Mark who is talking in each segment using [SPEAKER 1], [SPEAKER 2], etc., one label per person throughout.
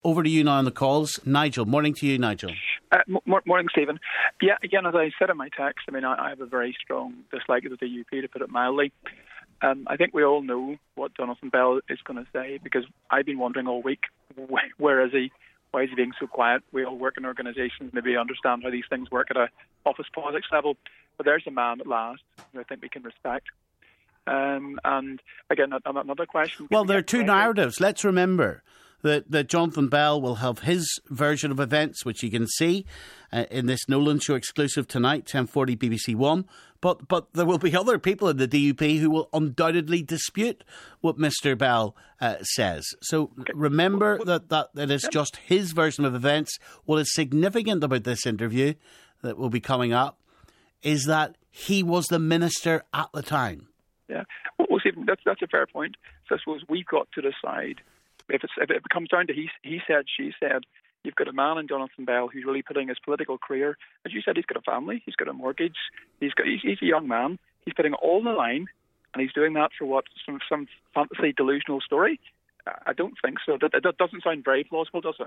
[SPEAKER 1] Over to you now on the calls. Nigel, morning to you, Nigel.
[SPEAKER 2] Morning, Stephen. Yeah, again, as I said in my text, I have a very strong dislike of the DUP, to put it mildly. I think we all know what Jonathan Bell is going to say, because I've been wondering all week, where is he? Why is he being so quiet? We all work in organisations, maybe understand how these things work at an office politics level. But there's a man at last who I think we can respect. And again, another question.
[SPEAKER 1] Well, there are two narratives. Let's remember that Jonathan Bell will have his version of events, which you can see in this Nolan Show exclusive tonight, 10:40 BBC One. But there will be other people in the DUP who will undoubtedly dispute what Mr. Bell says. So remember that is just his version of events. What is significant about this interview that will be coming up is that he was the minister at the time.
[SPEAKER 2] Yeah, well, Stephen, that's a fair point. So I suppose we've got to decide. If it comes down to he said, she said, you've got a man in Jonathan Bell who's really putting his political career, as you said, he's got a family, he's got a mortgage, he's a young man, he's putting it all on the line, and he's doing that for what, some fantasy delusional story? I don't think so. That doesn't sound very plausible, does it?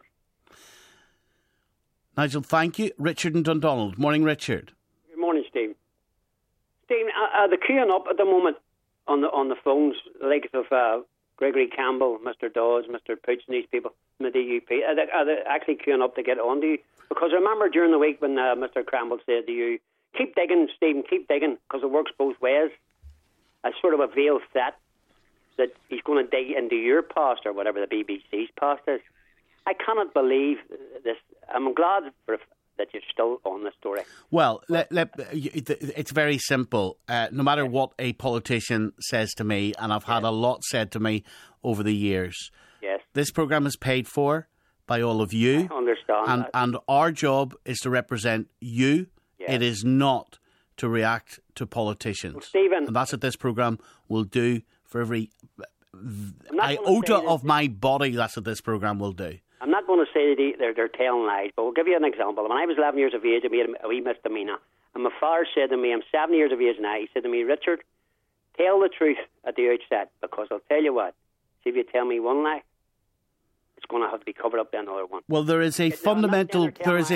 [SPEAKER 1] Nigel, thank you. Richard and Dundonald. Morning, Richard.
[SPEAKER 3] Good morning, Steve. Steve, are they queuing up at the moment on the phones, the likes of Gregory Campbell, Mr. Dawes, Mr. Pooch, and these people from the DUP? Are they actually queuing up to get on to you? Because I remember during the week when Mr. Campbell said to you, keep digging, Stephen, keep digging, because it works both ways. As sort of a veiled threat that he's going to dig into your past, or whatever the BBC's past is. I cannot believe this. I'm glad that you're still on the story.
[SPEAKER 1] Well, it's very simple. No matter what a politician says to me, and I've had a lot said to me over the years,
[SPEAKER 3] yes,
[SPEAKER 1] this programme is paid for by all of you.
[SPEAKER 3] I understand
[SPEAKER 1] and our job is to represent you.
[SPEAKER 3] Yes.
[SPEAKER 1] It is not to react to politicians.
[SPEAKER 3] Well, Stephen,
[SPEAKER 1] and that's what this programme will do for every iota of my body. That's what this programme will do.
[SPEAKER 3] I'm not going to say that they're telling lies, but we'll give you an example. When I was 11 years of age, I made a wee misdemeanor. And my father said to me, I'm 7 years of age now, he said to me, Richard, tell the truth at the outset, because I'll tell you what, see if you tell me one lie, it's going to have to be covered up by another one.
[SPEAKER 1] Well, there is a fundamental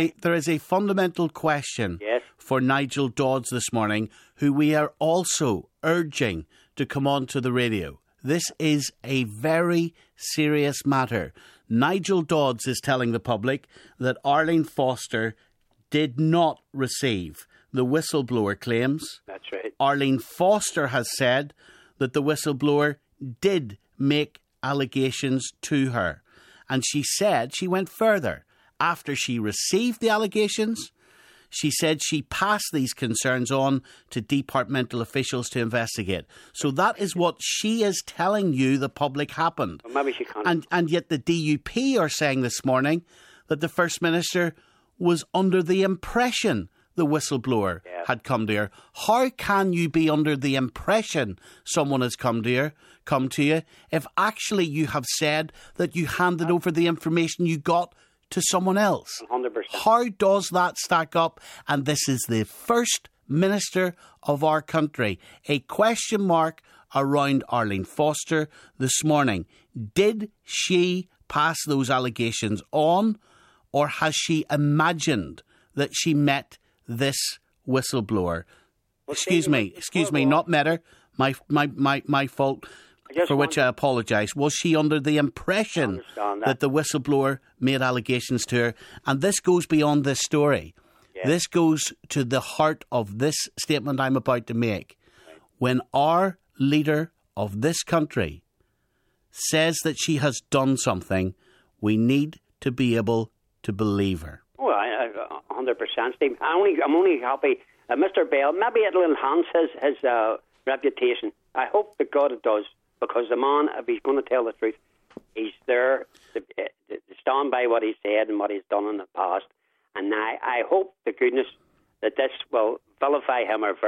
[SPEAKER 1] question
[SPEAKER 3] yes,
[SPEAKER 1] for Nigel Dodds this morning, who we are also urging to come on to the radio. This is a very serious matter. Nigel Dodds is telling the public that Arlene Foster did not receive the whistleblower claims.
[SPEAKER 3] That's right.
[SPEAKER 1] Arlene Foster has said that the whistleblower did make allegations to her. And she said she went further. After she received the allegations, she said she passed these concerns on to departmental officials to investigate. So that is what she is telling you the public happened.
[SPEAKER 3] Well, maybe she can't.
[SPEAKER 1] And yet the DUP are saying this morning that the First Minister was under the impression the whistleblower had come to her. How can you be under the impression someone has come to you if actually you have said that you handed over the information you got to someone else?
[SPEAKER 3] 100%.
[SPEAKER 1] How does that stack up? And this is the First Minister of our country. A question mark around Arlene Foster this morning. Did she pass those allegations on, or has she imagined that she met this whistleblower?
[SPEAKER 3] Well,
[SPEAKER 1] Excuse me, not met her. My fault. For which I apologise. Was she under the impression that the whistleblower made allegations to her? And this goes beyond this story.
[SPEAKER 3] Yes.
[SPEAKER 1] This goes to the heart of this statement I'm about to make. Right. When our leader of this country says that she has done something, we need to be able to believe her.
[SPEAKER 3] Well, 100%, Steve. I'm only happy. Mr. Bell, maybe it'll enhance his reputation. I hope that God it does. Because the man, if he's going to tell the truth, he's there to stand by what he said and what he's done in the past. And I hope to goodness that this will verify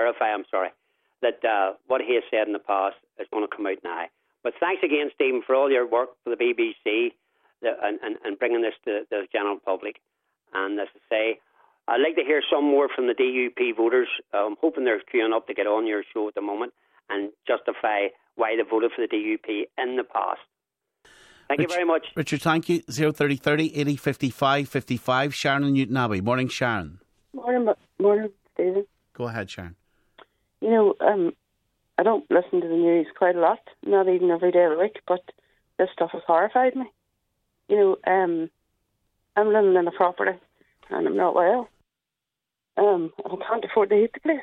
[SPEAKER 3] that what he has said in the past is going to come out now. But thanks again, Stephen, for all your work for the BBC and bringing this to the general public. And as I say, I'd like to hear some more from the DUP voters. I'm hoping they're queuing up to get on your show at the moment and justify why they voted for the DUP in the past. Thank you very much.
[SPEAKER 1] Richard, thank you. 03030 80 55 55. Sharon in Newton Abbey. Morning, Sharon.
[SPEAKER 4] Morning, Stephen.
[SPEAKER 1] Go ahead, Sharon.
[SPEAKER 4] You know, I don't listen to the news quite a lot, not even every day of the week, but this stuff has horrified me. You know, I'm living in a property and I'm not well. And I can't afford to heat the place.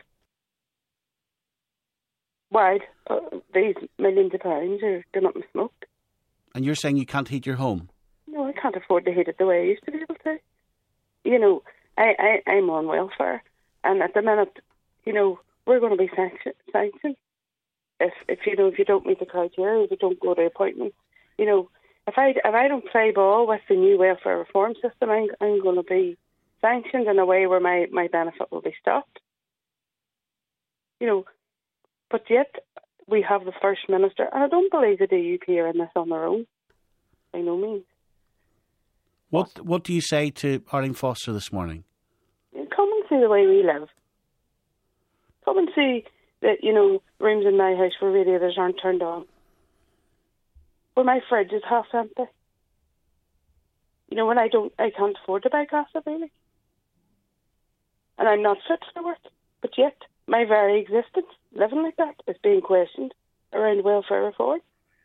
[SPEAKER 4] Why? These millions of pounds are going up in smoke.
[SPEAKER 1] And you're saying you can't heat your home?
[SPEAKER 4] No, I can't afford to heat it the way I used to be able to. You know, I'm on welfare, and at the minute, you know, we're going to be sanctioned if you don't meet the criteria, if you don't go to appointments. You know, if I don't play ball with the new welfare reform system, I'm going to be sanctioned in a way where my benefit will be stopped. You know, but yet we have the First Minister, and I don't believe the DUP are in this on their own, by no means.
[SPEAKER 1] What do you say to Arlene Foster this morning?
[SPEAKER 4] Come and see the way we live. Come and see that, you know, rooms in my house where radiators aren't turned on, where my fridge is half empty. You know, when I can't afford to buy gas, really. And I'm not fit for work, but yet my very existence, living like that, is being questioned around welfare reform.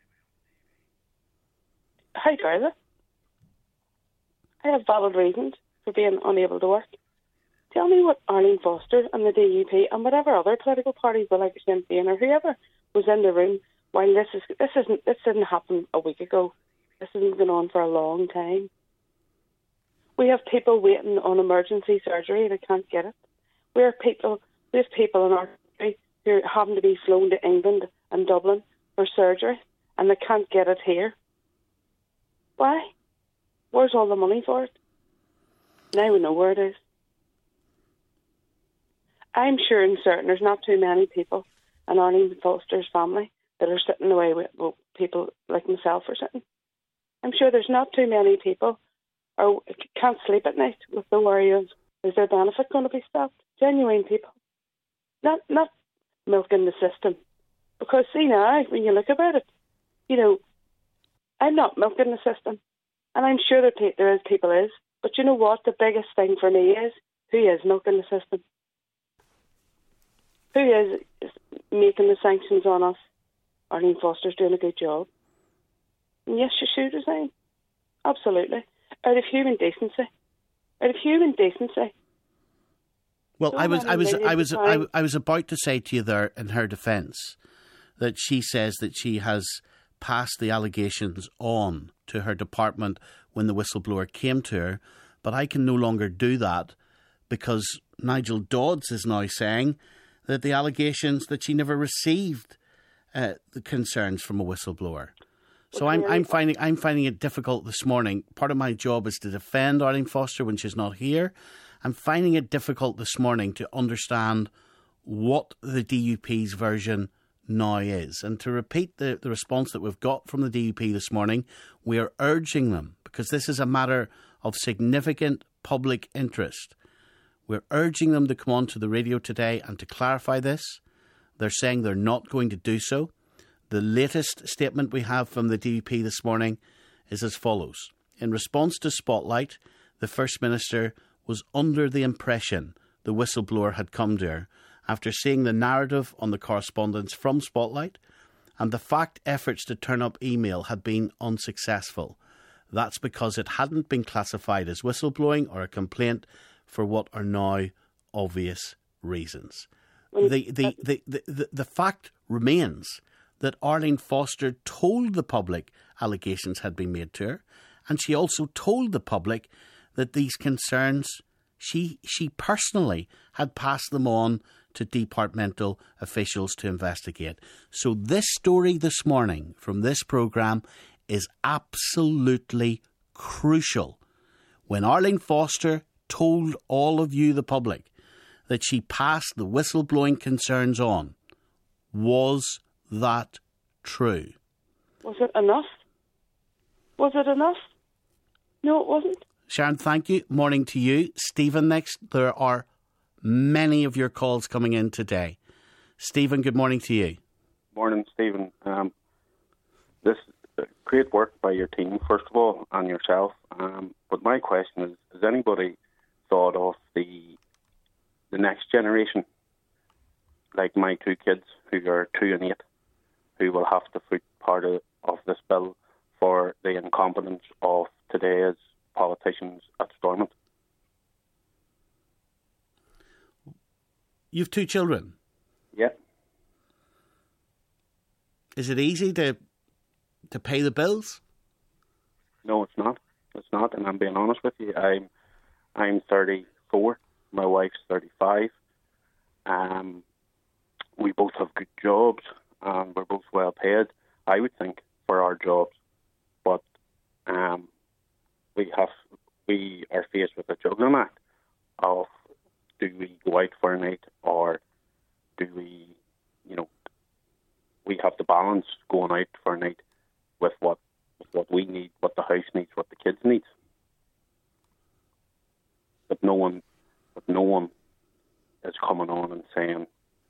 [SPEAKER 4] How dare they? I have valid reasons for being unable to work. Tell me what Arlene Foster and the DUP and whatever other political parties, like Sinn Féin or whoever, was in the room while this didn't happen a week ago. This has been on for a long time. We have people waiting on emergency surgery that can't get it. We have people in our country who are having to be flown to England and Dublin for surgery, and they can't get it here. Why? Where's all the money for it? Now we know where it is. I'm sure and certain there's not too many people in Arlene Foster's family that are sitting away with people like myself are sitting. I'm sure there's not too many people or can't sleep at night with the worry of, is their benefit going to be stopped? Genuine people. Not milking the system. Because see now, when you look about it, you know, I'm not milking the system. And I'm sure there is people. But you know what? The biggest thing for me is, who is milking the system? Who is making the sanctions on us? Arlene Foster's doing a good job. And yes, she should resign. Absolutely. Out of human decency.
[SPEAKER 1] Well,
[SPEAKER 4] So
[SPEAKER 1] I was about to say to you there in her defence that she says that she has passed the allegations on to her department when the whistleblower came to her, but I can no longer do that because Nigel Dodds is now saying that the allegations that she never received the concerns from a whistleblower. So I'm finding it difficult this morning. Part of my job is to defend Arlene Foster when she's not here. I'm finding it difficult this morning to understand what the DUP's version now is. And to repeat the response that we've got from the DUP this morning, we are urging them, because this is a matter of significant public interest, we're urging them to come on to the radio today and to clarify this. They're saying they're not going to do so. The latest statement we have from the DUP this morning is as follows. In response to Spotlight, the First Minister was under the impression the whistleblower had come to her after seeing the narrative on the correspondence from Spotlight and the fact efforts to turn up email had been unsuccessful. That's because it hadn't been classified as whistleblowing or a complaint for what are now obvious reasons. The fact remains that Arlene Foster told the public allegations had been made to her, and she also told the public that these concerns, she personally had passed them on to departmental officials to investigate. So this story this morning from this programme is absolutely crucial. When Arlene Foster told all of you, the public, that she passed the whistleblowing concerns on, was that true?
[SPEAKER 4] Was it enough? No, it wasn't.
[SPEAKER 1] Sharon, thank you. Morning to you. Stephen next. There are many of your calls coming in today. Stephen, good morning to you.
[SPEAKER 5] Morning, Stephen. This great work by your team, first of all, and yourself. But my question is, has anybody thought of the next generation, like my two kids who are 2 and 8, who will have to foot part of this bill for the incompetence of today's politicians at Stormont?
[SPEAKER 1] You've 2 children?
[SPEAKER 5] Yeah.
[SPEAKER 1] Is it easy to pay the bills?
[SPEAKER 5] No, it's not. It's not, and I'm being honest with you. I'm 34. My wife's 35. We both have good jobs, and we're both well paid, I would think, for our jobs. But we are faced with a juggling act of, do we go out for a night, or do we, we have to balance going out for a night with what we need, what the house needs, what the kids need. But no one is coming on and saying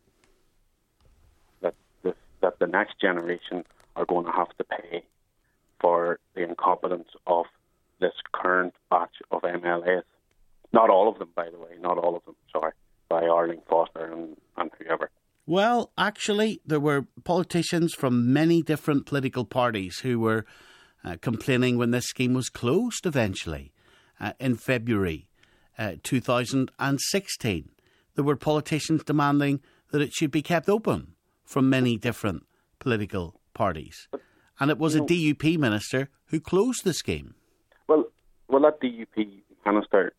[SPEAKER 5] that the next generation are going to have to pay for the incompetence of this current batch of MLAs. Not all of them, by the way, by Arlene Foster and whoever.
[SPEAKER 1] Well, actually, there were politicians from many different political parties who were complaining when this scheme was closed eventually in February 2016. There were politicians demanding that it should be kept open from many different political parties. And it was a DUP minister who closed the scheme.
[SPEAKER 5] Well, that DUP minister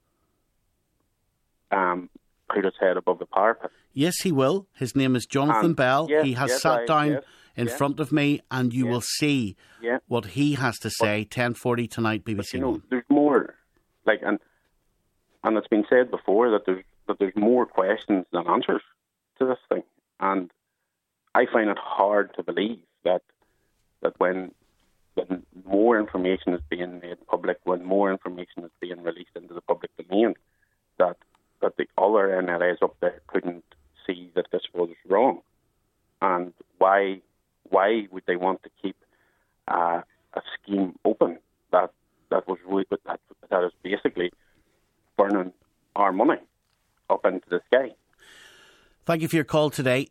[SPEAKER 5] put his head above the parapet.
[SPEAKER 1] Yes, he will. His name is Jonathan Bell.
[SPEAKER 5] Yes,
[SPEAKER 1] he has sat down in
[SPEAKER 5] yes.
[SPEAKER 1] front of me, and you will see what he has to say. 10:40 tonight, BBC One.
[SPEAKER 5] There's more, and it's been said before that there's more questions than answers to this thing, and I find it hard to believe that when more information is being made public, when more information is being released into the public domain, that the other NLAs up there couldn't see that this was wrong. And why would they want to keep a scheme open that is basically burning our money up into the sky?
[SPEAKER 1] Thank you for your call today.